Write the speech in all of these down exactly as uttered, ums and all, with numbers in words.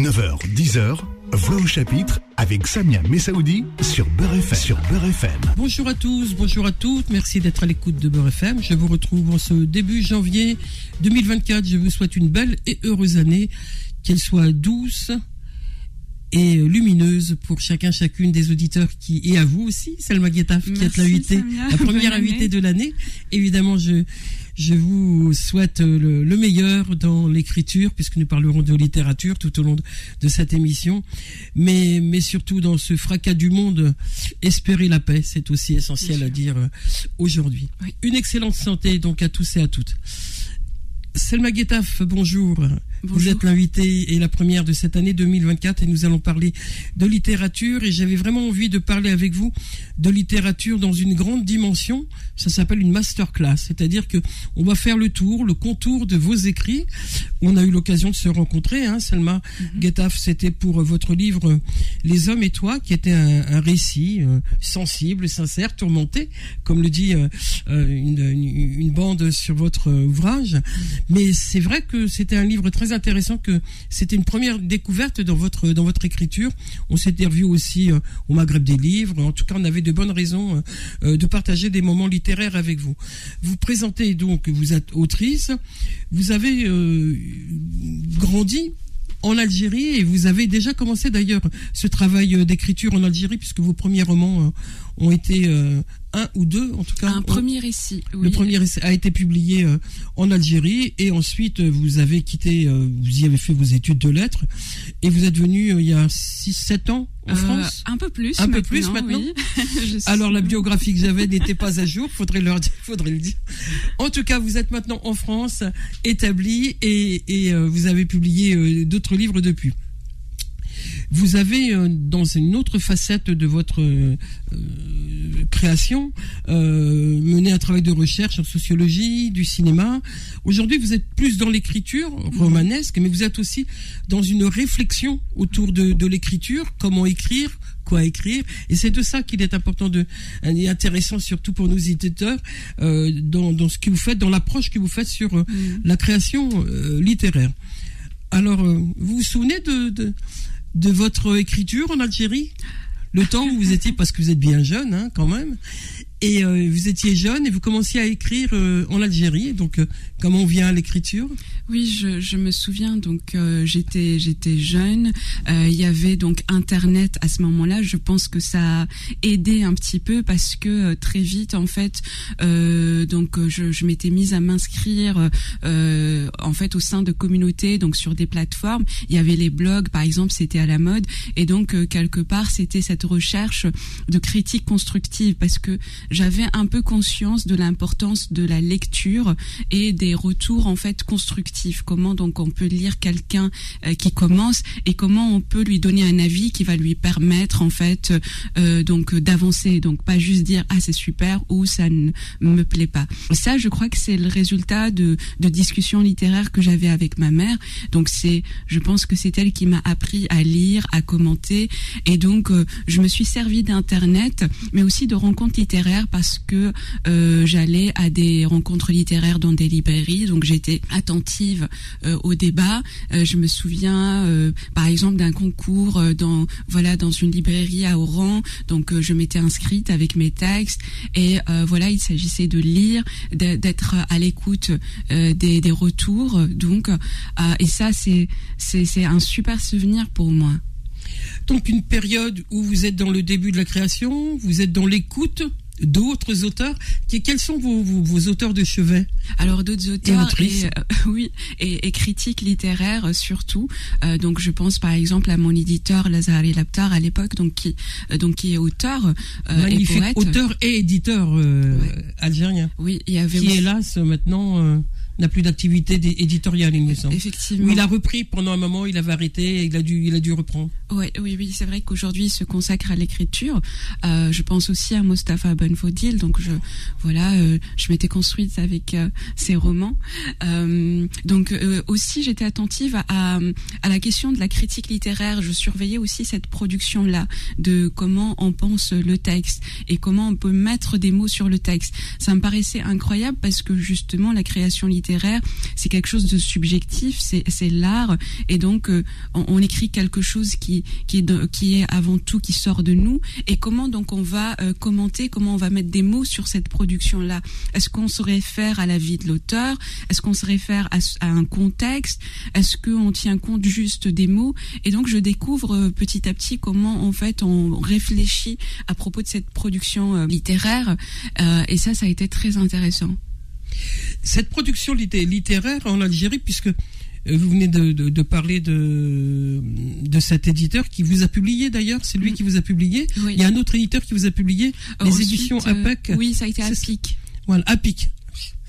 neuf heures, dix heures, Voix au chapitre avec Samia Messaoudi sur Beurre F M. Sur Beurre F M. Bonjour à tous, bonjour à toutes, merci d'être à l'écoute de Beurre F M. Je vous retrouve en ce début janvier deux mille vingt-quatre. Je vous souhaite une belle et heureuse année, qu'elle soit douce et lumineuse pour chacun, chacune des auditeurs qui, et à vous aussi, Selma Guettaf, qui êtes l'invitée, la première invitée de l'année. Évidemment, je, je vous souhaite le, le meilleur dans l'écriture, puisque nous parlerons de littérature tout au long de, de cette émission. Mais, mais surtout dans ce fracas du monde, espérer la paix, c'est aussi essentiel à dire aujourd'hui. Oui. Une excellente santé donc à tous et à toutes. Selma Guettaf, bonjour. bonjour. Vous êtes l'invitée et la première de cette année deux mille vingt-quatre et nous allons parler de littérature et j'avais vraiment envie de parler avec vous de littérature dans une grande dimension. Ça s'appelle une masterclass, c'est-à-dire que on va faire le tour, le contour de vos écrits. On a eu l'occasion de se rencontrer, hein, Selma mm-hmm. Guettaf, c'était pour votre livre Les hommes et toi, qui était un, un récit euh, sensible, sincère, tourmenté, comme le dit euh, une, une, une bande sur votre ouvrage. Mm-hmm. Mais c'est vrai que c'était un livre très intéressant, que c'était une première découverte dans votre dans votre écriture. On s'était revu aussi euh, au Maghreb des livres. En tout cas, on avait de bonnes raisons euh, de partager des moments littéraires avec vous. Vous présentez donc, vous êtes autrice. Vous avez euh, grandi en Algérie et vous avez déjà commencé d'ailleurs ce travail d'écriture en Algérie, puisque vos premiers romans euh, ont été euh, un ou deux, en tout cas. Un premier récit, oui. Le premier récit a été publié euh, en Algérie et ensuite vous avez quitté, euh, vous y avez fait vos études de lettres et vous êtes venu euh, il y a six sept ans en euh, France. Un peu plus. Un peu plus maintenant. Oui. Alors la biographie que j'avais n'était pas à jour, faudrait leur dire, faudrait le dire. En tout cas, vous êtes maintenant en France, établi et, et euh, vous avez publié euh, d'autres livres depuis. Vous avez, euh, dans une autre facette de votre euh, création, euh, mené un travail de recherche en sociologie, du cinéma. Aujourd'hui, vous êtes plus dans l'écriture romanesque, mais vous êtes aussi dans une réflexion autour de, de l'écriture, comment écrire, quoi écrire, et c'est de ça qu'il est important de, et intéressant surtout pour nos éditeurs, euh, dans, dans ce que vous faites, dans l'approche que vous faites sur euh, mmh. la création euh, littéraire. Alors, euh, vous vous souvenez de, de de votre écriture en Algérie, le temps où vous étiez, parce que vous êtes bien jeune, hein, quand même, et euh, vous étiez jeune et vous commenciez à écrire euh, en Algérie. Donc, euh, comment on vient à l'écriture ? Oui, je, je me souviens. Donc, euh, j'étais j'étais jeune. Euh, il y avait donc Internet à ce moment-là. Je pense que ça a aidé un petit peu parce que euh, très vite, en fait, euh, donc je, je m'étais mise à m'inscrire euh, en fait au sein de communautés, donc sur des plateformes. Il y avait les blogs, par exemple, c'était à la mode, et donc euh, quelque part, c'était cette recherche de critique constructive parce que j'avais un peu conscience de l'importance de la lecture et des retours en fait constructifs. Comment donc on peut lire quelqu'un euh, qui commence et comment on peut lui donner un avis qui va lui permettre en fait euh, donc d'avancer. Donc pas juste dire ah c'est super ou ça ne me plaît pas. Ça, je crois que c'est le résultat de de discussions littéraires que j'avais avec ma mère. Donc c'est, je pense que c'est elle qui m'a appris à lire, à commenter, et donc euh, je me suis servi d'internet, mais aussi de rencontres littéraires parce que euh, j'allais à des rencontres littéraires dans des librairies, donc j'étais attentive euh, au débat. Euh, je me souviens, euh, par exemple, d'un concours euh, dans voilà dans une librairie à Oran. Donc euh, je m'étais inscrite avec mes textes et euh, voilà, il s'agissait de lire, d'être à l'écoute euh, des, des retours. Donc euh, et ça c'est c'est c'est un super souvenir pour moi. Donc une période où vous êtes dans le début de la création, vous êtes dans l'écoute d'autres auteurs. Quels sont vos, vos, vos auteurs de chevet ? Alors d'autres auteurs et, et, euh, oui, et, et critiques littéraires euh, surtout. Euh, donc je pense par exemple à mon éditeur Lazari Laptar à l'époque, donc qui euh, donc qui est auteur euh, magnifique, et poète. Auteur et éditeur euh, ouais. algérien. Oui, il y avait qui aussi... hélas maintenant euh, n'a plus d'activité éditoriale, il me semble. Effectivement. Oui, il a repris pendant un moment, il avait arrêté, et il a dû il a dû reprendre. Ouais, oui, oui, c'est vrai qu'aujourd'hui il se consacre à l'écriture. Euh, je pense aussi à Mustapha Benfodil, donc je, voilà, euh, je m'étais construite avec euh, ses romans. Euh, donc euh, aussi j'étais attentive à, à, à la question de la critique littéraire. Je surveillais aussi cette production-là, de comment on pense le texte et comment on peut mettre des mots sur le texte. Ça me paraissait incroyable parce que justement la création littéraire, c'est quelque chose de subjectif, c'est, c'est l'art, et donc euh, on, on écrit quelque chose qui qui est de, qui est avant tout qui sort de nous, et comment donc on va euh, commenter, comment on va mettre des mots sur cette production là. Est-ce qu'on se réfère à la vie de l'auteur, est-ce qu'on se réfère à, à un contexte, est-ce qu'on tient compte juste des mots? Et donc je découvre euh, petit à petit comment en fait on réfléchit à propos de cette production euh, littéraire, euh, et ça ça a été très intéressant. Cette production littéraire en Algérie, puisque vous venez de, de, de parler de, de cet éditeur qui vous a publié d'ailleurs, c'est lui mmh. qui vous a publié. Oui. Il y a un autre éditeur qui vous a publié, oh, les ensuite, éditions A P E C. Euh, oui, ça a été A P I C. Voilà, A P I C.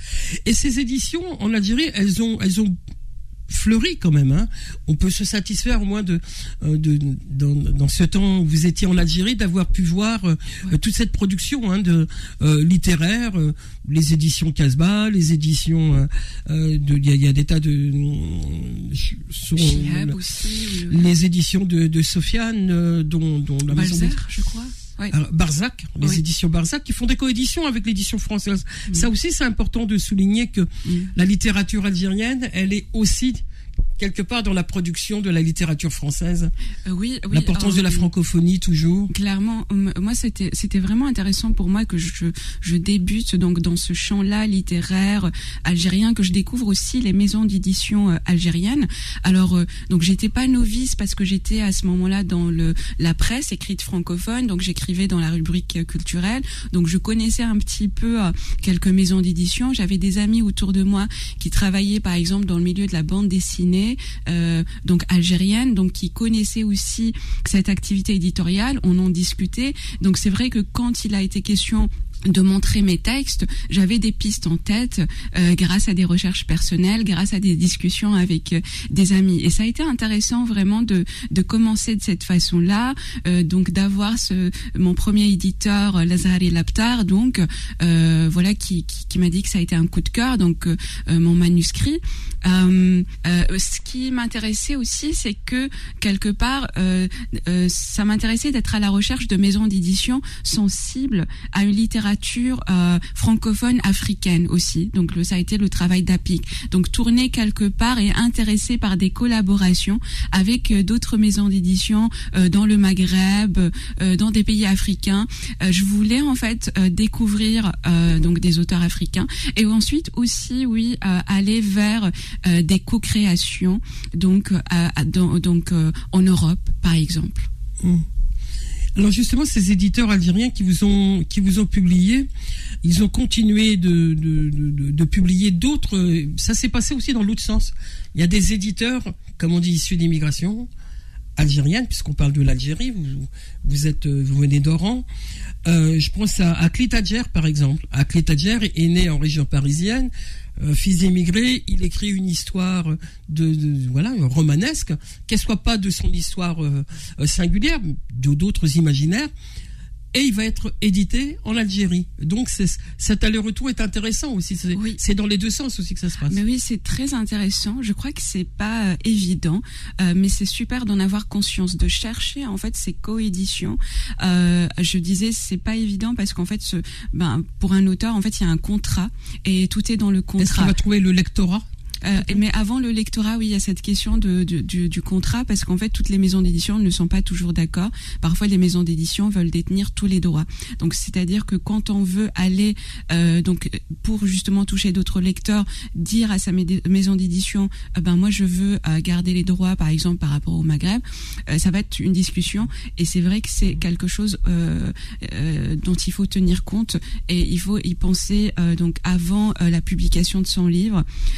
Et ces éditions en Algérie, elles ont, elles ont fleuri quand même, hein. On peut se satisfaire au moins de, de, de dans, dans ce temps où vous étiez en Algérie d'avoir pu voir euh, ouais. toute cette production hein, de euh, littéraire, euh, les éditions Casbah, les éditions euh, euh, de, il y a, y a des tas de euh, sont, Chihab aussi, oui. les éditions de, de Sofiane, euh, dont, dont la Balzac, maison de... je crois. Oui. Alors, Barzac, les oui. éditions Barzac, qui font des coéditions avec l'édition française. Mmh. Ça aussi, c'est important de souligner que mmh. la littérature algérienne, elle est aussi quelque part dans la production de la littérature française. Euh, oui, oui. L'importance euh, de la francophonie toujours. Clairement, moi c'était c'était vraiment intéressant pour moi que je je débute donc dans ce champ-là littéraire algérien, que je découvre aussi les maisons d'édition euh, algériennes. Alors euh, donc j'étais pas novice parce que j'étais à ce moment-là dans le la presse écrite francophone, donc j'écrivais dans la rubrique culturelle. Donc je connaissais un petit peu euh, quelques maisons d'édition. J'avais des amis autour de moi qui travaillaient par exemple dans le milieu de la bande dessinée. Euh, donc algérienne, donc qui connaissait aussi cette activité éditoriale, on en discutait. Donc c'est vrai que quand il a été question de montrer mes textes, j'avais des pistes en tête euh, grâce à des recherches personnelles, grâce à des discussions avec euh, des amis. Et ça a été intéressant vraiment de de commencer de cette façon-là, euh, donc d'avoir ce mon premier éditeur Lazari Laptar, donc euh, voilà qui, qui qui m'a dit que ça a été un coup de cœur, donc euh, mon manuscrit. Euh, euh, ce qui m'intéressait aussi, c'est que quelque part, euh, euh, ça m'intéressait d'être à la recherche de maisons d'édition sensibles à une littérature Euh, francophone africaine aussi. Donc le, ça a été le travail d'A P I C. Donc tourner quelque part et intéressé par des collaborations avec euh, d'autres maisons d'édition euh, dans le Maghreb, euh, dans des pays africains. Euh, je voulais en fait euh, découvrir euh, donc des auteurs africains et ensuite aussi oui euh, aller vers euh, des co-créations donc euh, dans, donc euh, en Europe par exemple. Mmh. Alors justement, ces éditeurs algériens qui vous ont qui vous ont publié, ils ont continué de de, de, de publier d'autres. Ça s'est passé aussi dans l'autre sens. Il y a des éditeurs, comme on dit, issus d'immigration algérienne, puisqu'on parle de l'Algérie. Vous vous êtes vous venez d'Oran. Euh, je pense à Akli Tadjer par exemple. Akli Tadjer est né en région parisienne. Euh, fils d'immigré, il écrit une histoire de, de voilà romanesque, qu'elle soit pas de son histoire euh, singulière, de d'autres imaginaires, et il va être édité en Algérie. Donc c'est, cet aller-retour est intéressant aussi. C'est, oui. c'est dans les deux sens aussi que ça se passe. Mais oui, c'est très intéressant. Je crois que c'est pas euh, évident, euh, mais c'est super d'en avoir conscience, de chercher en fait ces coéditions. Euh, je disais c'est pas évident parce qu'en fait, ce, ben pour un auteur en fait il y a un contrat et tout est dans le contrat. Est-ce qu'il va trouver le lectorat? Euh, mais avant le lectorat, oui, il y a cette question de, de, du, du contrat, parce qu'en fait, toutes les maisons d'édition ne sont pas toujours d'accord. Parfois, les maisons d'édition veulent détenir tous les droits. Donc, c'est-à-dire que quand on veut aller, euh, donc, pour justement toucher d'autres lecteurs, dire à sa maison d'édition, euh, ben moi, je veux euh, garder les droits, par exemple, par rapport au Maghreb, euh, ça va être une discussion. Et c'est vrai que c'est quelque chose euh, euh, dont il faut tenir compte et il faut y penser euh, donc avant euh, la publication de son livre. Euh, donc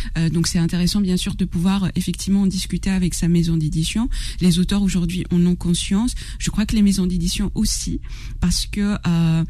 c'est intéressant bien sûr de pouvoir euh, effectivement discuter avec sa maison d'édition. Les auteurs aujourd'hui en ont conscience. Je crois que les maisons d'édition aussi, parce que euh,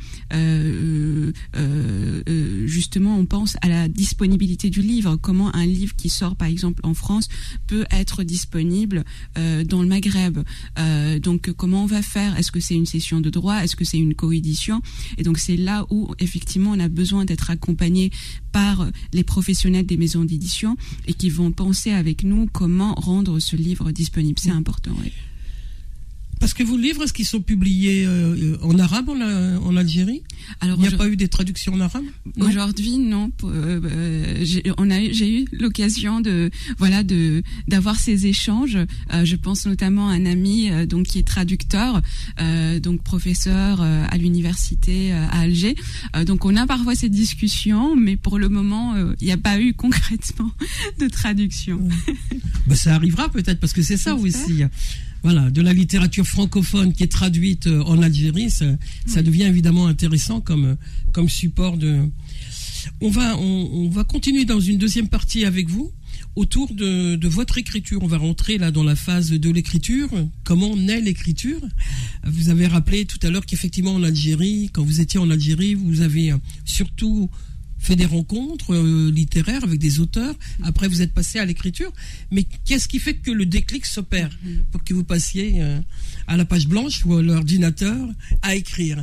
euh, euh, euh, justement on pense à la disponibilité du livre. Comment un livre qui sort par exemple en France peut être disponible euh, dans le Maghreb. Euh, donc comment on va faire? Est-ce que c'est une cession de droit? Est-ce que c'est une coédition? Et donc c'est là où effectivement on a besoin d'être accompagné par les professionnels des maisons d'édition et qui vont penser avec nous comment rendre ce livre disponible. C'est important, oui. Parce que vos livres, est-ce qu'ils sont publiés euh, en arabe en, en Algérie? Alors, il n'y a pas eu des traductions en arabe? Non. Aujourd'hui, non. Euh, j'ai, on a, j'ai eu l'occasion de, voilà, de d'avoir ces échanges. Euh, je pense notamment à un ami euh, donc qui est traducteur, euh, donc professeur euh, à l'université euh, à Alger. Euh, donc, on a parfois ces discussions, mais pour le moment, il euh, n'y a pas eu concrètement de traduction. Ben, ça arrivera peut-être, parce que c'est ça aussi. Voilà, de la littérature francophone qui est traduite en Algérie, ça, ça devient évidemment intéressant comme comme support de. On va on, on va continuer dans une deuxième partie avec vous autour de de votre écriture. On va rentrer là dans la phase de l'écriture. Comment naît l'écriture? Vous avez rappelé tout à l'heure qu'effectivement en Algérie, quand vous étiez en Algérie, vous avez surtout fait des rencontres euh, littéraires avec des auteurs. Après, vous êtes passé à l'écriture. Mais qu'est-ce qui fait que le déclic s'opère pour que vous passiez euh, à la page blanche ou à l'ordinateur à écrire?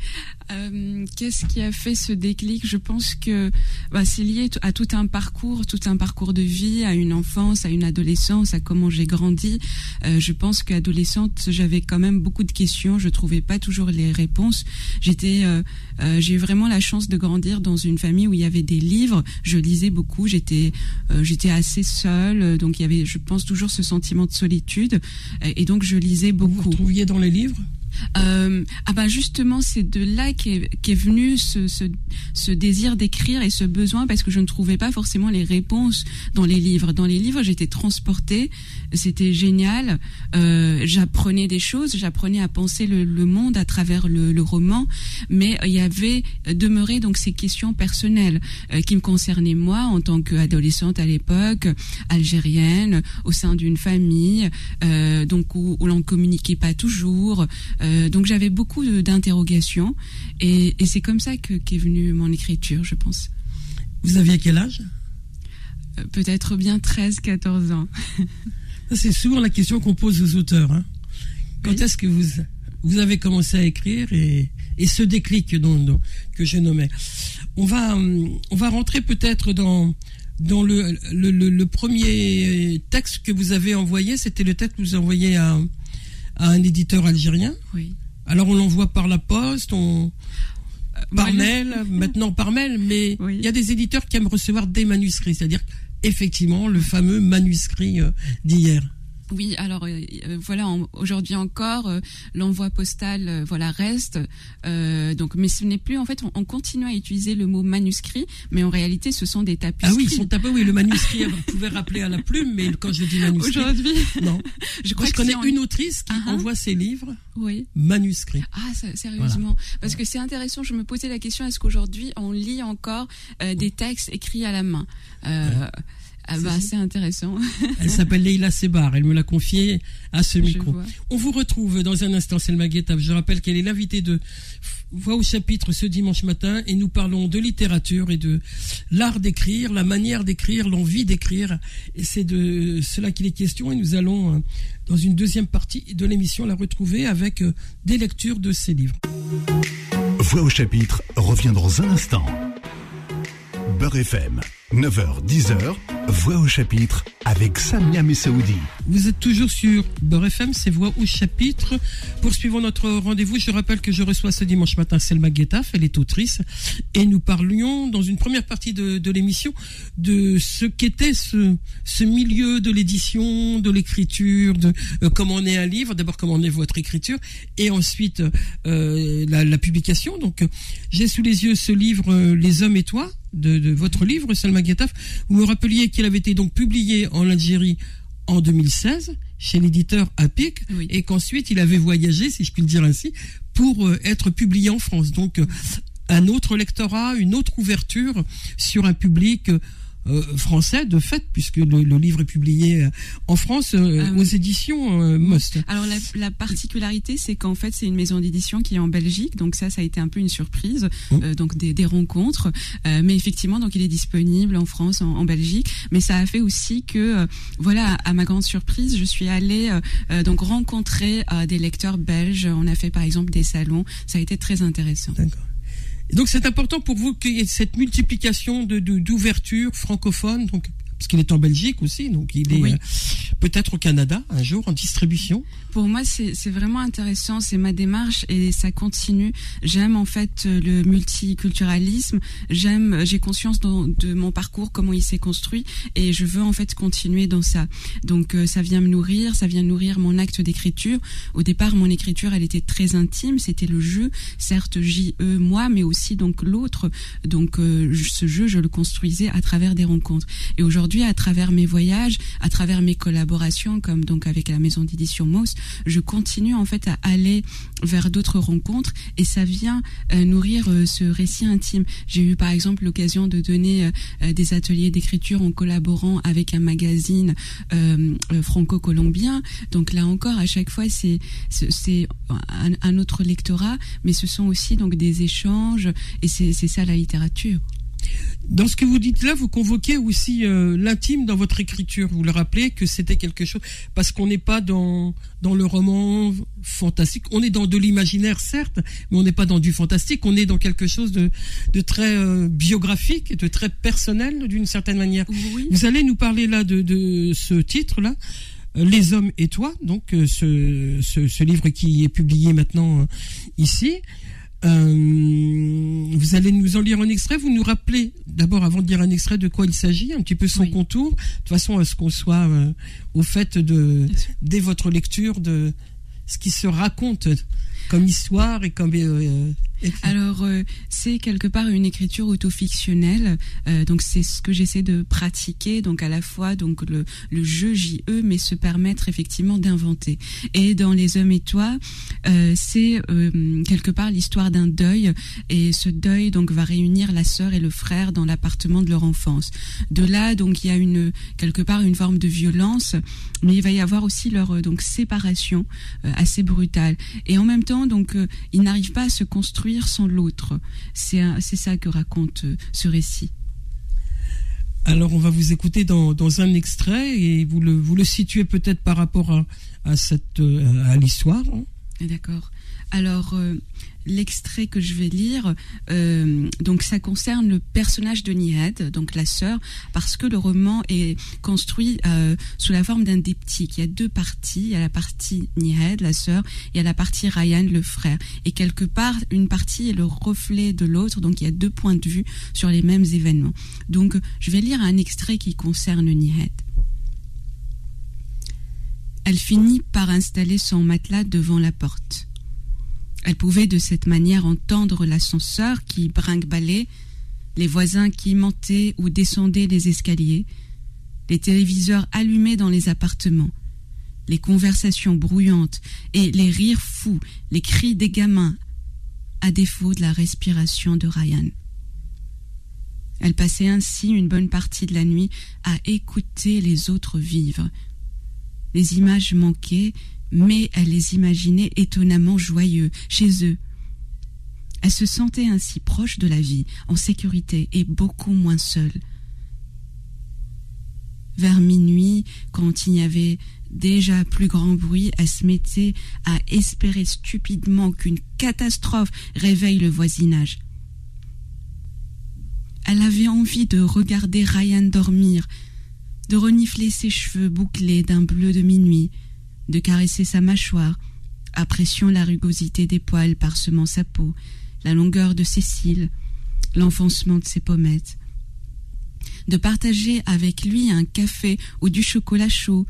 Euh, qu'est-ce qui a fait ce déclic? Je pense que bah, c'est lié à tout un parcours, tout un parcours de vie, à une enfance, à une adolescence, à comment j'ai grandi. Euh, je pense qu'adolescente, j'avais quand même beaucoup de questions. Je trouvais pas toujours les réponses. J'étais, euh, euh, j'ai eu vraiment la chance de grandir dans une famille où il y avait des livres. Je lisais beaucoup. J'étais, euh, j'étais assez seule, donc il y avait, je pense, toujours ce sentiment de solitude. Et donc je lisais beaucoup. Vous vous retrouviez dans les livres? Euh, ah ben justement, c'est de là qu'est, qu'est venu ce, ce, ce désir d'écrire et ce besoin, parce que je ne trouvais pas forcément les réponses dans les livres. Dans les livres, j'étais transportée, c'était génial. Euh, j'apprenais des choses, j'apprenais à penser le, le monde à travers le, le roman, mais il y avait demeuré donc ces questions personnelles euh, qui me concernaient moi en tant qu'adolescente à l'époque, algérienne, au sein d'une famille, euh, donc où, où l'on ne communiquait pas toujours. Euh, donc j'avais beaucoup de, d'interrogations et, et c'est comme ça que, qu'est venue mon écriture, je pense. Vous aviez quel âge? euh, Peut-être bien treize quatorze ans. Ça, c'est souvent la question qu'on pose aux auteurs. Hein. Quand oui. est-ce que vous, vous avez commencé à écrire et, et ce déclic dont, dont, que je nommais? On va, on va rentrer peut-être dans, dans le, le, le, le premier texte que vous avez envoyé. C'était le texte que vous envoyez à... à un éditeur algérien. Oui. Alors on l'envoie par la poste, on par bah, mail, maintenant par mail, mais il oui. y a des éditeurs qui aiment recevoir des manuscrits, c'est-à-dire effectivement le fameux manuscrit d'hier. Oui, alors euh, voilà, on, aujourd'hui encore, euh, l'envoi postal, euh, voilà, reste. Euh, donc, mais ce n'est plus, en fait, on, on continue à utiliser le mot manuscrit, mais en réalité, ce sont des tapisseries. Ah oui, ils sont tapés. Oui, le manuscrit, vous pouvez rappeler à la plume, mais quand je dis manuscrit, aujourd'hui, non. Je, crois Moi, je connais en... une autrice qui uh-huh. envoie ses livres oui. manuscrits. Ah, ça, sérieusement, voilà. Parce que c'est intéressant. Je me posais la question est-ce qu'aujourd'hui on lit encore euh, des textes écrits à la main? Euh, ouais. Ah bah, c'est intéressant. Elle s'appelle Leïla Sebar, elle me l'a confié à ce micro. On vous retrouve dans un instant, Selma Guettab. Je rappelle qu'elle est l'invitée de Voix au chapitre ce dimanche matin et nous parlons de littérature et de l'art d'écrire, la manière d'écrire, l'envie d'écrire. Et c'est de cela qu'il est question et nous allons, dans une deuxième partie de l'émission, la retrouver avec des lectures de ses livres. Voix au chapitre revient dans un instant. Beurre F M, neuf heures dix heures, Voix au chapitre avec Samia Messaoudi. Vous êtes toujours sur Beurre F M, c'est Voix au chapitre. Poursuivons notre rendez-vous. Je rappelle que je reçois ce dimanche matin Selma Guettab, elle est autrice, et nous parlions dans une première partie de, de l'émission de ce qu'était ce, ce milieu de l'édition, de l'écriture, de euh, comment on est un livre, d'abord comment on est votre écriture, et ensuite euh, la, la publication. Donc j'ai sous les yeux ce livre euh, Les hommes et toi, de, de votre livre, Selma Guettab. Vous me rappeliez qu'il avait été donc publié en Algérie en deux mille seize chez l'éditeur Apic, oui. Et qu'ensuite il avait voyagé, si je puis le dire ainsi, pour euh, être publié en France. Donc euh, un autre lectorat, une autre ouverture sur un public euh, euh, français de fait, puisque le, le livre est publié en France euh, Ah, aux oui. éditions euh, Most. Alors la, la particularité, c'est qu'en fait, c'est une maison d'édition qui est en Belgique, donc ça, ça a été un peu une surprise, Mmh. euh, donc des, des rencontres. Euh, mais effectivement, donc il est disponible en France, en, en Belgique. Mais ça a fait aussi que, euh, voilà, à ma grande surprise, je suis allée euh, donc rencontrer euh, des lecteurs belges. On a fait par exemple des salons. Ça a été très intéressant. D'accord. Et donc c'est important pour vous qu'il y ait cette multiplication de, de d'ouverture francophone, donc parce qu'il est en Belgique aussi, donc il est Oui. euh, peut-être au Canada un jour en distribution. Pour moi, c'est, c'est vraiment intéressant, c'est ma démarche et ça continue. J'aime en fait le multiculturalisme, j'aime, j'ai conscience de, de mon parcours, comment il s'est construit et je veux en fait continuer dans ça. Donc euh, ça vient me nourrir, ça vient nourrir mon acte d'écriture. Au départ, mon écriture, elle était très intime, c'était le jeu, certes J E, moi, mais aussi donc l'autre. Donc euh, ce jeu, je le construisais à travers des rencontres. Et aujourd'hui, à travers mes voyages, à travers mes collaborations, comme donc avec la maison d'édition Most, je continue en fait à aller vers d'autres rencontres et ça vient euh, nourrir euh, ce récit intime. J'ai eu par exemple l'occasion de donner euh, des ateliers d'écriture en collaborant avec un magazine euh, euh, franco-colombien. Donc là encore, à chaque fois, c'est c'est, c'est un, un autre lectorat, mais ce sont aussi donc des échanges et c'est, c'est ça la littérature. Dans ce que vous dites là, vous convoquez aussi euh, l'intime dans votre écriture. Vous le rappelez que c'était quelque chose, parce qu'on n'est pas dans dans le roman fantastique. On est dans de l'imaginaire certes, mais on n'est pas dans du fantastique. On est dans quelque chose de de très euh, biographique, de très personnel d'une certaine manière. Oui. Vous allez nous parler là de de ce titre là. Les hommes et toi, donc euh, ce, ce ce livre qui est publié maintenant euh, ici. Euh, vous allez nous en lire un extrait. Vous nous rappelez d'abord, avant de lire un extrait, de quoi il s'agit, un petit peu son Oui. contour, de toute façon à ce qu'on soit euh, au fait de dès votre lecture de ce qui se raconte comme histoire et comme euh, écrit. Alors, euh, c'est quelque part une écriture autofictionnelle. Euh, donc, c'est ce que j'essaie de pratiquer. Donc, à la fois donc le, le jeu J E, mais se permettre effectivement d'inventer. Et dans Les Hommes et Toi, euh, c'est euh, quelque part l'histoire d'un deuil. Et ce deuil donc va réunir la sœur et le frère dans l'appartement de leur enfance. De là, donc, il y a une quelque part une forme de violence, mais il va y avoir aussi leur euh, donc séparation euh, assez brutale. Et en même temps, donc, euh, ils n'arrivent pas à se construire sans l'autre. C'est, un, c'est ça que raconte euh, ce récit. Alors on va vous écouter dans, dans un extrait et vous le, vous le situez peut-être par rapport à, à, cette, à l'histoire. Hein. D'accord. Alors, euh, l'extrait que je vais lire, euh, donc ça concerne le personnage de Nihed, donc la sœur, parce que le roman est construit euh, sous la forme d'un diptyque. Il y a deux parties. Il y a la partie Nihed, la sœur, et il y a la partie Ryan, le frère. Et quelque part, une partie est le reflet de l'autre, donc il y a deux points de vue sur les mêmes événements. Donc, je vais lire un extrait qui concerne Nihed. Elle finit par installer son matelas devant la porte. Elle pouvait de cette manière entendre l'ascenseur qui brinque-ballait, les voisins qui montaient ou descendaient les escaliers, les téléviseurs allumés dans les appartements, les conversations brouillantes et les rires fous, les cris des gamins, à défaut de la respiration de Ryan. Elle passait ainsi une bonne partie de la nuit à écouter les autres vivre. Les images manquaient, mais elle les imaginait étonnamment joyeux, chez eux. Elle se sentait ainsi proche de la vie, en sécurité et beaucoup moins seule. Vers minuit, quand il y avait déjà plus grand bruit, elle se mettait à espérer stupidement qu'une catastrophe réveille le voisinage. Elle avait envie de regarder Ryan dormir, de renifler ses cheveux bouclés d'un bleu de minuit, de caresser sa mâchoire, appréciant la rugosité des poils parsemant sa peau, la longueur de ses cils, l'enfoncement de ses pommettes, de partager avec lui un café ou du chocolat chaud.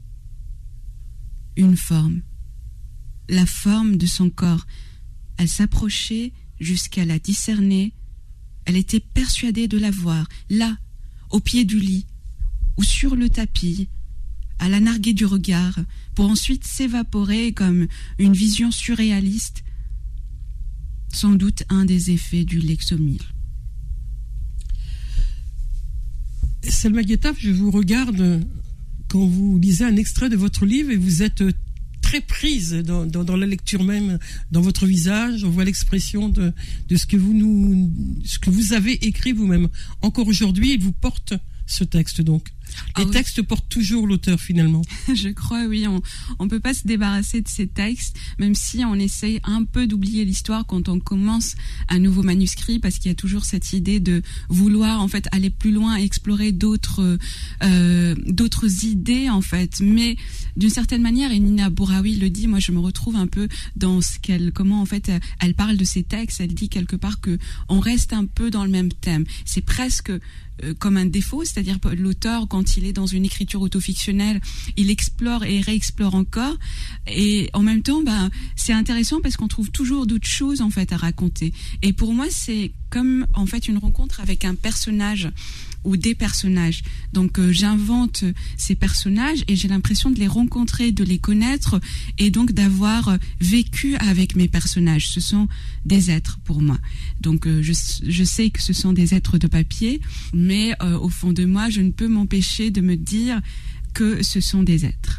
Une forme, la forme de son corps. Elle s'approchait jusqu'à la discerner. Elle était persuadée de la voir, là, au pied du lit, ou sur le tapis, à la narguer du regard, pour ensuite s'évaporer comme une vision surréaliste, sans doute un des effets du Lexomil. Salma Guetaf, je vous regarde quand vous lisez un extrait de votre livre et vous êtes très prise dans, dans, dans la lecture même, dans votre visage. On voit l'expression de, de ce que vous nous, ce que vous avez écrit vous-même. Encore aujourd'hui, il vous porte ce texte donc. Les ah oui. textes portent toujours l'auteur finalement. Je crois, oui. On on peut pas se débarrasser de ces textes, même si on essaye un peu d'oublier l'histoire quand on commence un nouveau manuscrit, parce qu'il y a toujours cette idée de vouloir en fait aller plus loin, explorer d'autres euh, d'autres idées en fait. Mais d'une certaine manière, et Nina Bouraoui le dit, moi je me retrouve un peu dans ce qu'elle, comment en fait elle parle de ces textes. Elle dit quelque part que on reste un peu dans le même thème. C'est presque euh, comme un défaut, c'est-à-dire l'auteur quand il est dans une écriture autofictionnelle, il explore et réexplore encore, et en même temps, ben, c'est intéressant parce qu'on trouve toujours d'autres choses en fait à raconter. Et pour moi, c'est comme en fait une rencontre avec un personnage ou des personnages. Donc euh, j'invente ces personnages et j'ai l'impression de les rencontrer, de les connaître et donc d'avoir euh, vécu avec mes personnages. Ce sont des êtres pour moi. Donc euh, je, je sais que ce sont des êtres de papier, mais euh, au fond de moi, je ne peux m'empêcher de me dire que ce sont des êtres.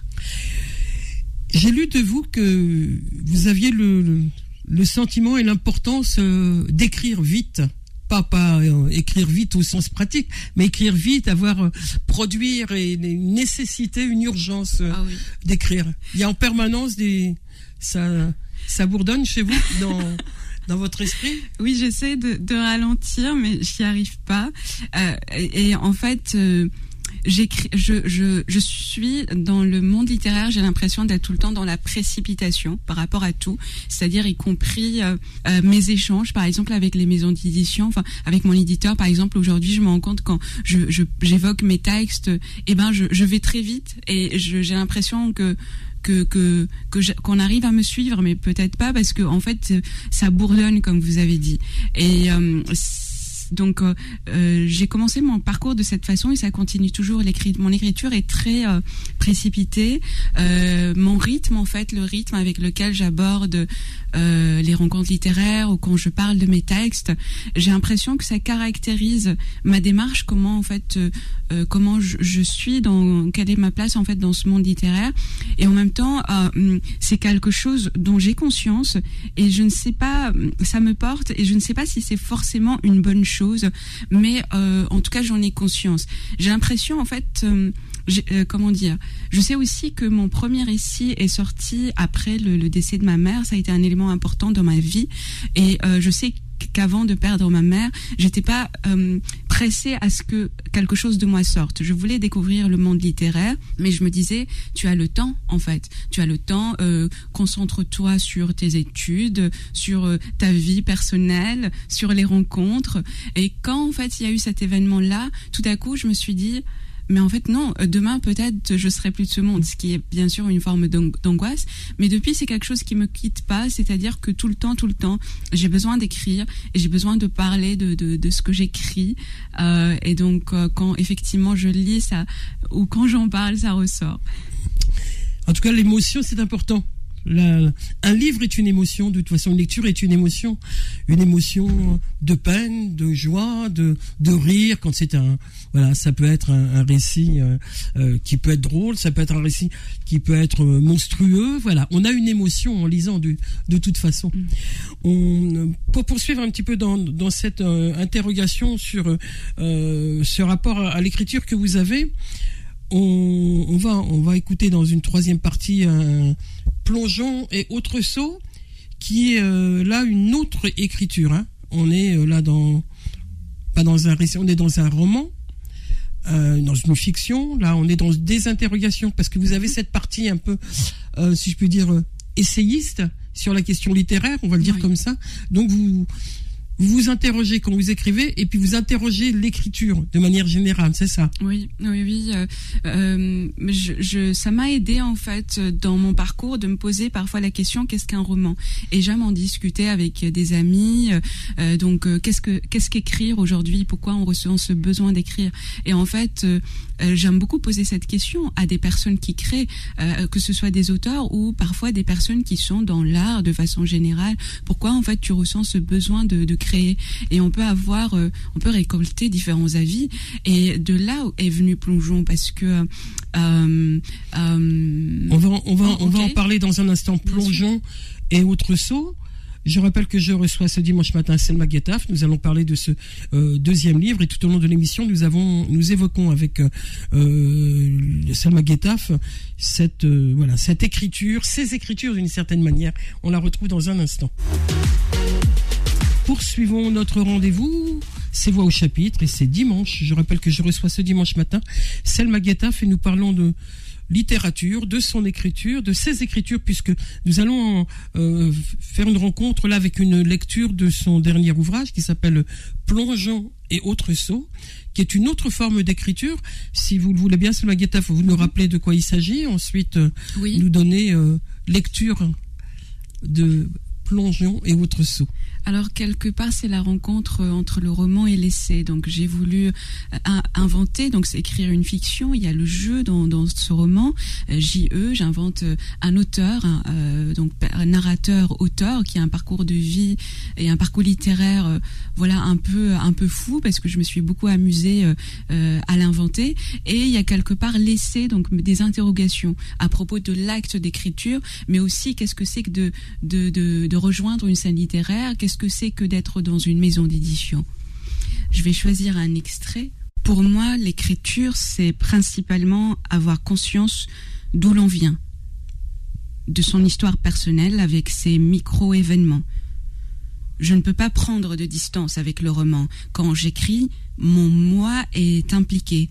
J'ai lu de vous que vous aviez le, le, le sentiment et l'importance euh, d'écrire vite. Pas, pas euh, écrire vite au sens pratique, mais écrire vite, avoir, euh, produire et une nécessité, une urgence euh, ah oui. d'écrire. Il y a en permanence des, ça, ça bourdonne chez vous dans, dans votre esprit? Oui, j'essaie de, de ralentir, mais j'y arrive pas. Euh, et, et en fait, euh, J'écris, je, je, je suis dans le monde littéraire, j'ai l'impression d'être tout le temps dans la précipitation par rapport à tout, c'est-à-dire y compris euh, euh, mes échanges, par exemple avec les maisons d'édition, enfin avec mon éditeur, par exemple. Aujourd'hui, je me rends compte quand je, je j'évoque mes textes, eh ben je, je vais très vite et je, j'ai l'impression que que que que je, qu'on arrive à me suivre, mais peut-être pas parce que en fait ça bourdonne comme vous avez dit. Et euh, donc euh, euh, j'ai commencé mon parcours de cette façon et ça continue toujours. L'écrit, mon écriture est très euh, précipitée. Euh, mon rythme, en fait, le rythme avec lequel j'aborde euh, les rencontres littéraires ou quand je parle de mes textes, j'ai l'impression que ça caractérise ma démarche. Comment en fait, euh, euh, comment je, je suis, dans quelle est ma place en fait dans ce monde littéraire. Et en même temps, euh, c'est quelque chose dont j'ai conscience et je ne sais pas, ça me porte et je ne sais pas si c'est forcément une bonne chose. Chose, mais euh, en tout cas j'en ai conscience. J'ai l'impression en fait, euh, euh, comment dire, je sais aussi que mon premier récit est sorti après le, le décès de ma mère. Ça a été un élément important dans ma vie et euh, je sais qu'avant de perdre ma mère, j'étais pas euh, pressée à ce que quelque chose de moi sorte. Je voulais découvrir le monde littéraire, mais je me disais, tu as le temps en fait. Tu as le temps, euh, concentre-toi sur tes études, sur euh, ta vie personnelle, sur les rencontres. Et quand en fait il y a eu cet événement-là, tout à coup je me suis dit, mais en fait non, demain peut-être je serai plus de ce monde, ce qui est bien sûr une forme d'angoisse, mais depuis c'est quelque chose qui me quitte pas, c'est-à-dire que tout le temps, tout le temps, j'ai besoin d'écrire et j'ai besoin de parler de, de, de ce que j'écris, euh, et donc euh, quand effectivement je lis ça, ou quand j'en parle, ça ressort. En tout cas, l'émotion c'est important. La, un livre est une émotion, de toute façon, une lecture est une émotion, une émotion de peine, de joie, de, de rire, quand c'est un, voilà, ça peut être un, un récit euh, euh, qui peut être drôle, ça peut être un récit qui peut être monstrueux, voilà, on a une émotion en lisant de, de toute façon. Mmh. On, pour poursuivre un petit peu dans, dans cette euh, interrogation sur euh, ce rapport à, à l'écriture que vous avez, on, on va, on va écouter dans une troisième partie un plongeon et autre saut qui est euh, là une autre écriture, hein. On est euh, là dans, pas dans un récit, on est dans un roman, euh, dans une fiction. Là on est dans des interrogations parce que vous avez cette partie un peu, euh, si je puis dire, euh, essayiste sur la question littéraire, on va le dire oui. Comme ça. Donc vous Vous vous interrogez quand vous écrivez et puis vous interrogez l'écriture de manière générale, c'est ça? Oui, oui, oui. Euh, euh, je, je, ça m'a aidé en fait dans mon parcours de me poser parfois la question qu'est-ce qu'un roman? Et j'aime en discuter avec des amis. Euh, donc euh, qu'est-ce que qu'est-ce qu'écrire aujourd'hui? Pourquoi on ressent ce besoin d'écrire? Et en fait, euh, j'aime beaucoup poser cette question à des personnes qui créent, euh, que ce soit des auteurs ou parfois des personnes qui sont dans l'art de façon générale. Pourquoi en fait tu ressens ce besoin de, de créer créer. Et on peut avoir, euh, on peut récolter différents avis. Et de là est venu Plongeon, parce que euh, euh, on va, on va, oh, on okay. va en parler dans un instant. Plongeon et autres sauts. Je rappelle que je reçois ce dimanche matin Selma Guetaf. Nous allons parler de ce euh, deuxième livre, et tout au long de l'émission, nous avons, nous évoquons avec euh, Selma Guetaf cette euh, voilà cette écriture, ces écritures d'une certaine manière. On la retrouve dans un instant. Poursuivons notre rendez-vous. C'est Voix au chapitre et c'est dimanche. Je rappelle que je reçois ce dimanche matin Selma Guetaf et nous parlons de littérature, de son écriture, de ses écritures, puisque nous allons euh, faire une rencontre là avec une lecture de son dernier ouvrage qui s'appelle Plongeon et autres sauts, qui est une autre forme d'écriture. Si vous le voulez bien, Selma Guetaf, vous nous rappelez de quoi il s'agit, ensuite euh, oui. nous donner euh, lecture de Plongeon et autres sauts. Alors, quelque part, c'est la rencontre entre le roman et l'essai. Donc, j'ai voulu euh, inventer, donc c'est écrire une fiction. Il y a le jeu dans, dans ce roman, euh, J E. J'invente euh, un auteur, un, euh, donc un narrateur-auteur qui a un parcours de vie et un parcours littéraire, euh, voilà, un peu un peu fou, parce que je me suis beaucoup amusée euh, euh, à l'inventer. Et il y a quelque part l'essai, donc des interrogations à propos de l'acte d'écriture, mais aussi qu'est-ce que c'est que de de de, de rejoindre une scène littéraire, qu'est-ce que c'est que d'être dans une maison d'édition. Je vais choisir un extrait. Pour moi, l'écriture, c'est principalement avoir conscience d'où l'on vient, de son histoire personnelle avec ses micro-événements. Je ne peux pas prendre de distance avec le roman. Quand j'écris, mon moi est impliqué.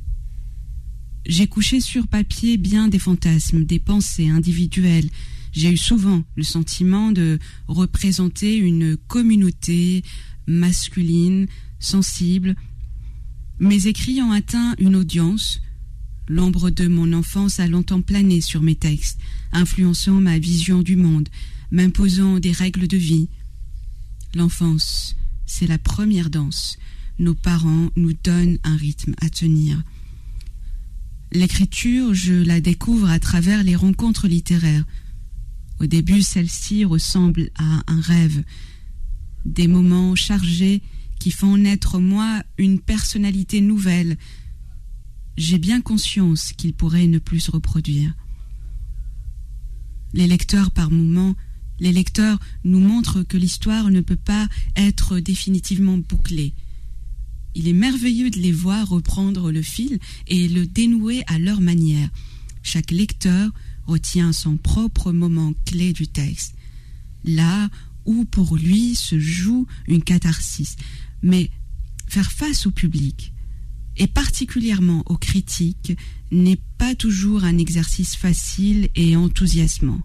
J'ai couché sur papier bien des fantasmes, des pensées individuelles. J'ai eu souvent le sentiment de représenter une communauté masculine, sensible. Mes écrits ont atteint une audience. L'ombre de mon enfance a longtemps plané sur mes textes, influençant ma vision du monde, m'imposant des règles de vie. L'enfance, c'est la première danse. Nos parents nous donnent un rythme à tenir. L'écriture, je la découvre à travers les rencontres littéraires. Au début, celle-ci ressemble à un rêve, des moments chargés qui font naître en moi une personnalité nouvelle. J'ai bien conscience qu'ils pourraient ne plus se reproduire. Les lecteurs, par moments, les lecteurs nous montrent que l'histoire ne peut pas être définitivement bouclée. Il est merveilleux de les voir reprendre le fil et le dénouer à leur manière. Chaque lecteur retient son propre moment clé du texte, là où pour lui se joue une catharsis. Mais faire face au public, et particulièrement aux critiques, n'est pas toujours un exercice facile et enthousiasmant.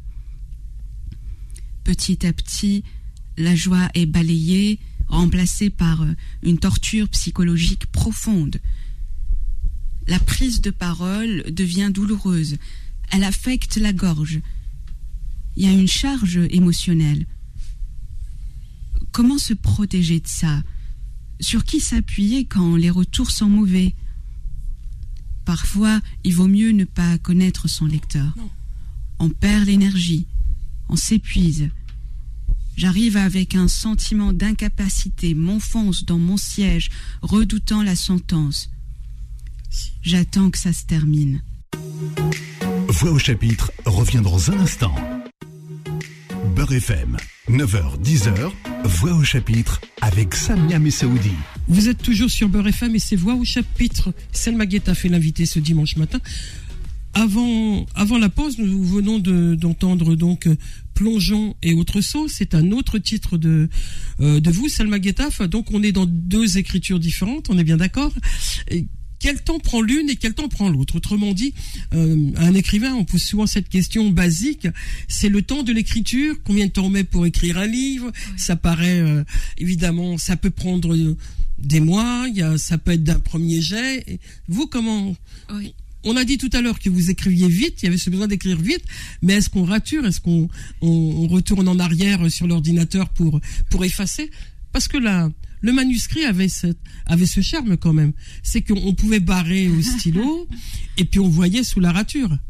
Petit à petit, la joie est balayée, remplacée par une torture psychologique profonde. La prise de parole devient douloureuse. Elle affecte la gorge. Il y a une charge émotionnelle. Comment se protéger de ça? Sur qui s'appuyer quand les retours sont mauvais? Parfois, il vaut mieux ne pas connaître son lecteur. On perd l'énergie, on s'épuise. J'arrive avec un sentiment d'incapacité, m'enfonce dans mon siège, redoutant la sentence. J'attends que ça se termine. Voix au chapitre revient dans un instant. Beurre F M, neuf heures dix heures, Voix au chapitre avec Samia Messaoudi. Vous êtes toujours sur Beurre F M et c'est Voix au chapitre. Selma Guetaf fait l'invité ce dimanche matin. Avant, avant la pause, nous venons de, d'entendre donc Plongeon et autres sauts. C'est un autre titre de, euh, de vous, Selma Guetaf. Donc on est dans deux écritures différentes, on est bien d'accord. Et quel temps prend l'une et quel temps prend l'autre? Autrement dit, euh, à un écrivain, on pose souvent cette question basique, c'est le temps de l'écriture. Combien de temps on met pour écrire un livre? Oui. Ça paraît, euh, évidemment, ça peut prendre des mois, il y a, ça peut être d'un premier jet. Et vous, comment? Oui. On a dit tout à l'heure que vous écriviez vite, il y avait ce besoin d'écrire vite, mais est-ce qu'on rature? Est-ce qu'on on, on retourne en arrière sur l'ordinateur pour, pour effacer? Parce que là, le manuscrit avait, cette, avait ce charme quand même. C'est qu'on pouvait barrer au stylo et puis on voyait sous la rature.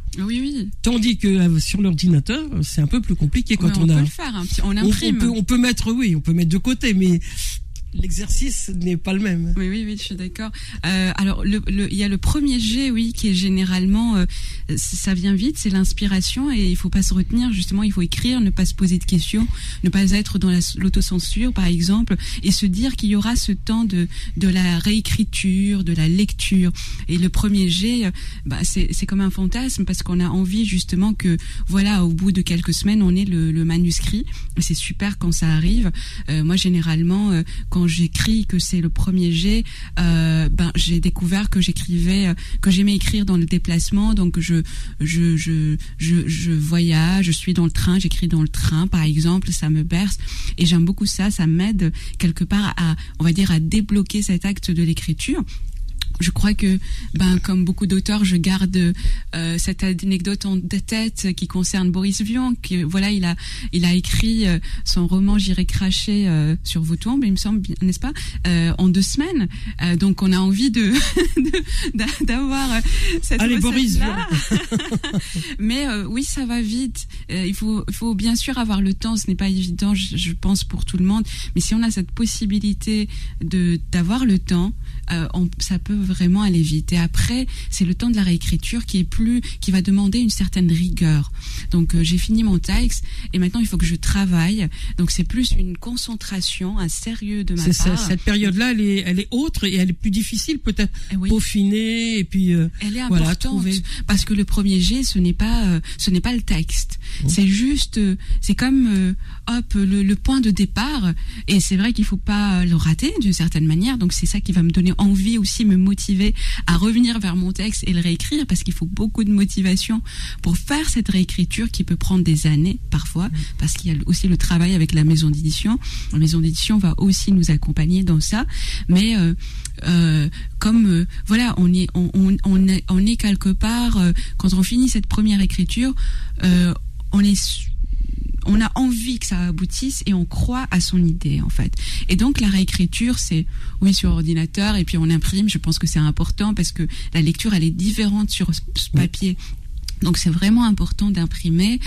Oui, oui. Tandis que euh, sur l'ordinateur, c'est un peu plus compliqué quand ouais, on, on a. On peut le faire, un petit, on imprime. On, on, peut, on peut mettre, oui, on peut mettre de côté, mais l'exercice n'est pas le même. Oui, oui, oui, je suis d'accord. Euh, alors, le, le, il y a le premier jet, oui, qui est généralement, euh, ça vient vite, c'est l'inspiration, et il faut pas se retenir. Justement, il faut écrire, ne pas se poser de questions, ne pas être dans la, l'autocensure, par exemple, et se dire qu'il y aura ce temps de de la réécriture, de la lecture. Et le premier jet, bah, c'est c'est comme un fantasme parce qu'on a envie justement que, voilà, au bout de quelques semaines, on ait le, le manuscrit. C'est super quand ça arrive. Euh, moi, généralement, euh, quand Quand j'écris que c'est le premier jet, euh, ben j'ai découvert que j'écrivais, que j'aimais écrire dans le déplacement. Donc je je je je, je voyage, je suis dans le train, j'écris dans le train, par exemple, ça me berce et j'aime beaucoup ça. Ça m'aide quelque part à, on va dire, à débloquer cet acte de l'écriture. Je crois que, ben, comme beaucoup d'auteurs, je garde euh, cette anecdote en tête qui concerne Boris Vian. Qui, voilà, il a, il a écrit euh, son roman J'irai cracher euh, sur vos tombes, il me semble, n'est-ce pas, euh, en deux semaines. Euh, donc, on a envie de, de d'avoir cette Allez, Boris Vian. Mais euh, oui, ça va vite. Euh, il faut, il faut bien sûr avoir le temps. Ce n'est pas évident, je, je pense, pour tout le monde. Mais si on a cette possibilité de d'avoir le temps, euh, on, ça peut vraiment aller vite. Et après, c'est le temps de la réécriture qui est plus, qui va demander une certaine rigueur. Donc, euh, j'ai fini mon texte et maintenant il faut que je travaille. Donc, c'est plus une concentration, un sérieux de ma c'est part. Ça, cette période-là, elle est, elle est autre et elle est plus difficile peut-être. Et oui. Peaufiner et puis. Euh, elle est voilà, importante trouver... parce que le premier jet, ce n'est pas, euh, ce n'est pas le texte. Mmh. C'est juste, euh, c'est comme, euh, hop, le, le point de départ. Et c'est vrai qu'il faut pas le rater d'une certaine manière. Donc, c'est ça qui va me donner envie aussi, me motiver à revenir vers mon texte et le réécrire parce qu'il faut beaucoup de motivation pour faire cette réécriture qui peut prendre des années parfois parce qu'il y a aussi le travail avec la maison d'édition. La maison d'édition va aussi nous accompagner dans ça, mais euh, euh, comme euh, voilà, on est on, on, on est on est quelque part euh, quand on finit cette première écriture, euh, on est on a envie que ça aboutisse et on croit à son idée en fait. Et donc la réécriture, c'est oui sur ordinateur et puis on imprime. Je pense que c'est important parce que la lecture elle est différente sur ce papier. Donc c'est vraiment important d'imprimer.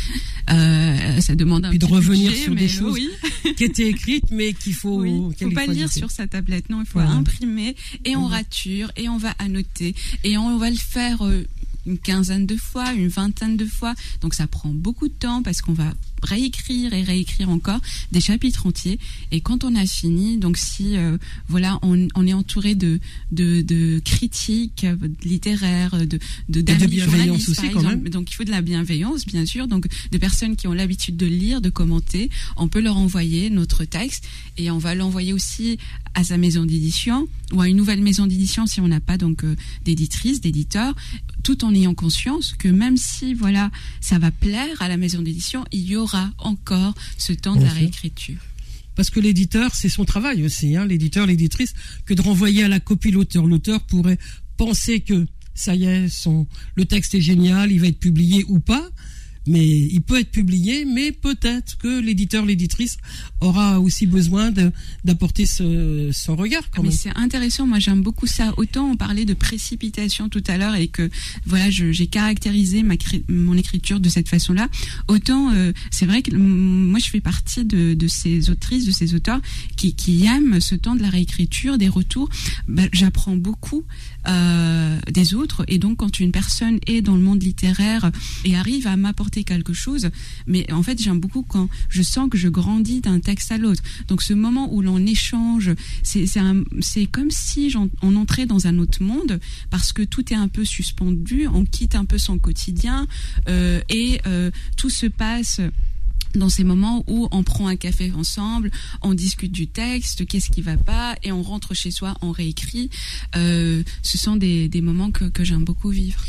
Euh, ça demande un puis petit de revenir budget, sur des choses oui. qui étaient écrites mais qu'il faut. Oui, faut pas lire sur sa tablette. Non, il faut voilà. imprimer et on mmh. rature et on va annoter et on va le faire euh, une quinzaine de fois, une vingtaine de fois. Donc ça prend beaucoup de temps parce qu'on va réécrire et réécrire encore des chapitres entiers. Et quand on a fini, donc si euh, voilà, on, on est entouré de de, de critiques littéraires, de de, de bienveillance aussi quand même. Donc il faut de la bienveillance, bien sûr. Donc de personnes qui ont l'habitude de lire, de commenter, on peut leur envoyer notre texte et on va l'envoyer aussi à sa maison d'édition ou à une nouvelle maison d'édition si on n'a pas donc euh, d'éditrice, d'éditeur, tout en ayant conscience que même si voilà ça va plaire à la maison d'édition, il y aura encore ce temps de la réécriture. Parce que l'éditeur, c'est son travail aussi, hein, l'éditeur, l'éditrice, que de renvoyer à la copie l'auteur. L'auteur pourrait penser que ça y est, son, le texte est génial, il va être publié ou pas. Mais il peut être publié, mais peut-être que l'éditeur, l'éditrice aura aussi besoin de, d'apporter ce, son regard quand mais même. C'est intéressant, moi j'aime beaucoup ça. Autant on parlait de précipitation tout à l'heure et que voilà, je, j'ai caractérisé ma, mon écriture de cette façon-là. Autant euh, c'est vrai que moi je fais partie de, de ces autrices, de ces auteurs qui, qui aiment ce temps de la réécriture, des retours. Ben, j'apprends beaucoup euh, des autres et donc quand une personne est dans le monde littéraire et arrive à m'apporter quelque chose, mais en fait j'aime beaucoup quand je sens que je grandis d'un texte à l'autre. Donc ce moment où l'on échange, c'est c'est, un, c'est comme si on entrait dans un autre monde parce que tout est un peu suspendu, on quitte un peu son quotidien euh, et euh, tout se passe dans ces moments où on prend un café ensemble, on discute du texte, qu'est-ce qui va pas, et on rentre chez soi, on réécrit. Euh, ce sont des, des moments que, que j'aime beaucoup vivre.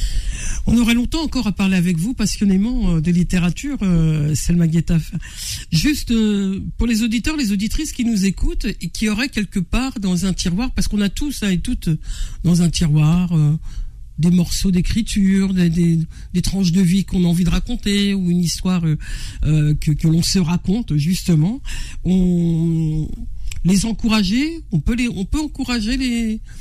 On aurait longtemps encore à parler avec vous passionnément de littérature, euh, Selma Guettaf. Juste euh, pour les auditeurs, les auditrices qui nous écoutent et qui auraient quelque part dans un tiroir, parce qu'on a tous hein, et toutes dans un tiroir euh, des morceaux d'écriture, des, des, des tranches de vie qu'on a envie de raconter ou une histoire euh, euh, que, que l'on se raconte justement. On les encourager, on peut les, on peut encourager les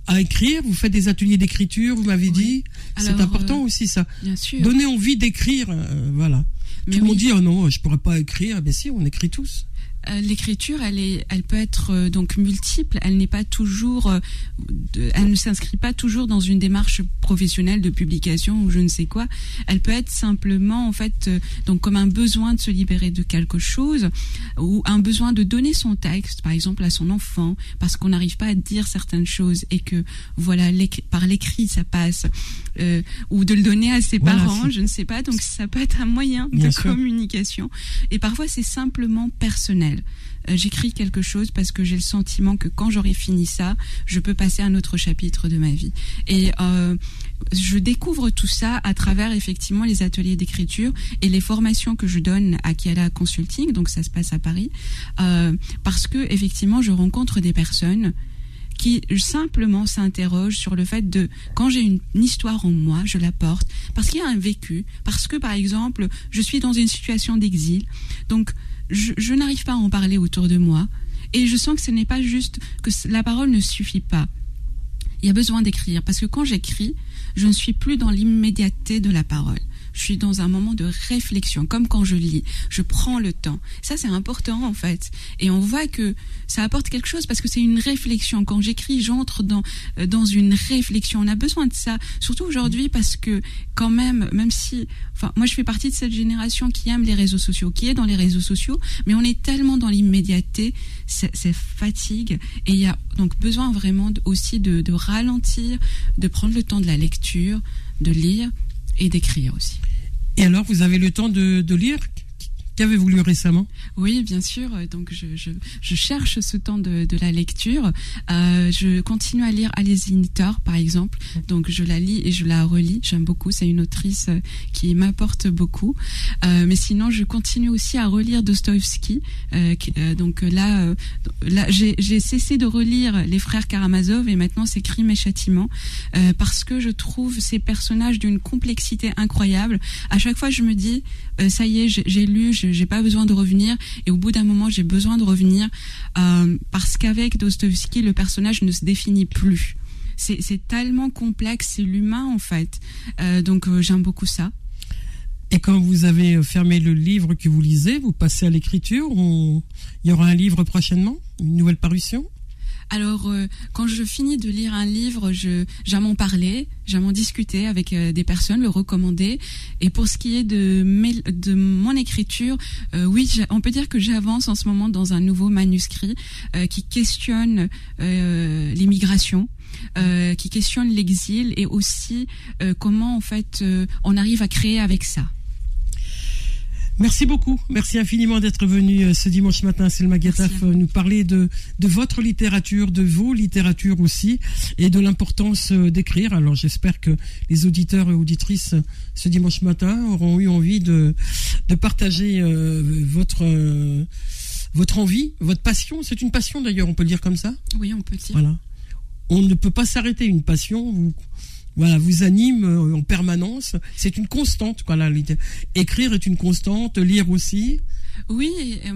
à écrire. Vous faites des ateliers d'écriture, vous m'avez oui. dit. Alors, c'est important euh, aussi ça. Bien sûr. Donner envie d'écrire, euh, voilà. Mais Tout le oui. monde dit oh non, je pourrais pas écrire. Ben si, on écrit tous. L'écriture, elle est, elle peut être euh, donc multiple. Elle n'est pas toujours, euh, de, elle ne s'inscrit pas toujours dans une démarche professionnelle de publication ou je ne sais quoi. Elle peut être simplement en fait euh, donc comme un besoin de se libérer de quelque chose ou un besoin de donner son texte, par exemple à son enfant, parce qu'on n'arrive pas à dire certaines choses et que voilà l'éc- par l'écrit ça passe, euh, ou de le donner à ses voilà, parents, c'est... je ne sais pas. Donc ça peut être un moyen Bien de sûr. communication. Et parfois c'est simplement personnel. Euh, j'écris quelque chose parce que j'ai le sentiment que quand j'aurai fini ça, je peux passer à un autre chapitre de ma vie. Et euh, je découvre tout ça à travers effectivement les ateliers d'écriture et les formations que je donne à Kiala Consulting, donc ça se passe à Paris, euh, parce que effectivement je rencontre des personnes qui simplement s'interrogent sur le fait de, quand j'ai une, une histoire en moi, je la porte, parce qu'il y a un vécu, parce que par exemple, je suis dans une situation d'exil, donc je, je n'arrive pas à en parler autour de moi, et je sens que ce n'est pas juste, que la parole ne suffit pas. Il y a besoin d'écrire, parce que quand j'écris, je ne suis plus dans l'immédiateté de la parole. Je suis dans un moment de réflexion, comme quand je lis. Je prends le temps. Ça, c'est important, en fait. Et on voit que ça apporte quelque chose parce que c'est une réflexion. Quand j'écris, j'entre dans, dans une réflexion. On a besoin de ça. Surtout aujourd'hui parce que, quand même, même si, enfin, moi, je fais partie de cette génération qui aime les réseaux sociaux, qui est dans les réseaux sociaux, mais on est tellement dans l'immédiateté, c'est, c'est fatigue. Et il y a donc besoin vraiment aussi de, de ralentir, de prendre le temps de la lecture, de lire et d'écrire aussi. Et alors, vous avez le temps de, de lire ? Qu'avez-vous lu récemment ? Oui, bien sûr. Donc, je, je, je cherche ce temps de, de la lecture. Euh, je continue à lire Alice Zinter, par exemple. Donc, je la lis et je la relis. J'aime beaucoup. C'est une autrice qui m'apporte beaucoup. Euh, mais sinon, je continue aussi à relire Dostoïevski. Euh, euh, donc là, euh, là j'ai, j'ai cessé de relire Les Frères Karamazov et maintenant c'est Crime et Châtiment euh, parce que je trouve ces personnages d'une complexité incroyable. À chaque fois, je me dis, euh, ça y est, j'ai, j'ai lu, j'ai j'ai pas besoin de revenir, et au bout d'un moment j'ai besoin de revenir euh, parce qu'avec Dostoïevski le personnage ne se définit plus, c'est, c'est tellement complexe, c'est l'humain en fait, euh, donc euh, j'aime beaucoup ça. Et quand vous avez fermé le livre que vous lisez, vous passez à l'écriture, ou il y aura un livre prochainement, une nouvelle parution ? Alors, euh, quand je finis de lire un livre, je, j'aime en parler, j'aime en discuter avec euh, des personnes, le recommander. Et pour ce qui est de, mes, de mon écriture, euh, oui, on peut dire que j'avance en ce moment dans un nouveau manuscrit euh, qui questionne euh, l'immigration, euh, qui questionne l'exil et aussi euh, comment en fait euh, on arrive à créer avec ça. Merci beaucoup, merci infiniment d'être venu ce dimanche matin, Selma Ghetaf, nous parler de, de votre littérature, de vos littératures aussi, et de l'importance d'écrire. Alors j'espère que les auditeurs et auditrices ce dimanche matin auront eu envie de, de partager euh, votre, euh, votre envie, votre passion. C'est une passion d'ailleurs, on peut le dire comme ça ? Oui, on peut le dire. Voilà. On ne peut pas s'arrêter, une passion, vous... Voilà, vous anime en permanence. C'est une constante, quoi. Là, écrire est une constante, lire aussi. Oui,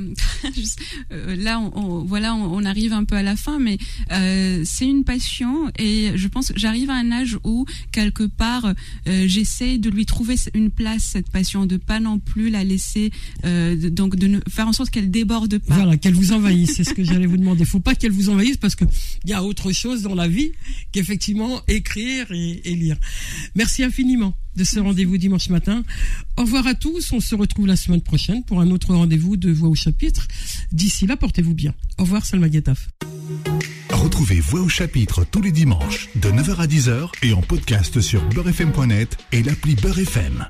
euh, là, on, on, voilà, on, on arrive un peu à la fin, mais euh, c'est une passion et je pense que j'arrive à un âge où quelque part, euh, j'essaie de lui trouver une place, cette passion, de pas non plus la laisser, euh, de, donc de ne, faire en sorte qu'elle déborde pas. Voilà, qu'elle vous envahisse. C'est ce que j'allais vous demander. Faut pas qu'elle vous envahisse parce que il y a autre chose dans la vie qu'effectivement écrire et, et lire. Merci infiniment de ce rendez-vous dimanche matin. Au revoir à tous. On se retrouve la semaine prochaine pour un autre rendez-vous de Voix au chapitre. D'ici là, portez-vous bien. Au revoir, Selma Ghetaf. Retrouvez Voix au chapitre tous les dimanches de neuf heures à dix heures et en podcast sur beurre f m point net et l'appli Beurre F M.